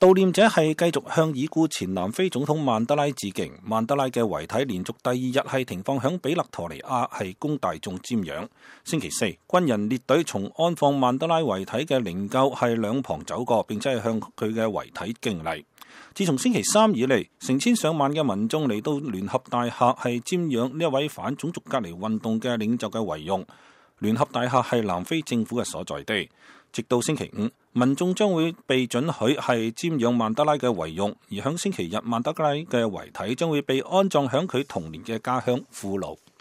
悼念者係繼續向已故前南非總統曼德拉致敬。曼德拉嘅遺體連續第二日係停放響比勒陀尼亞，係供大眾瞻仰。星期四，軍人列隊從安放曼德拉遺體嘅靈柩係兩旁走過，並且係向佢嘅遺體敬禮。自從星期三以嚟，成千上萬嘅民眾嚟到聯合大廈係瞻仰呢一位反種族隔離運動嘅領袖嘅遺容。聯合大廈係南非政府嘅所在地。直到星期五，民眾將會被准許係瞻仰曼德拉嘅遺容，而響星期日，曼德拉嘅遺體將會被安葬響佢童年嘅家鄉庫魯。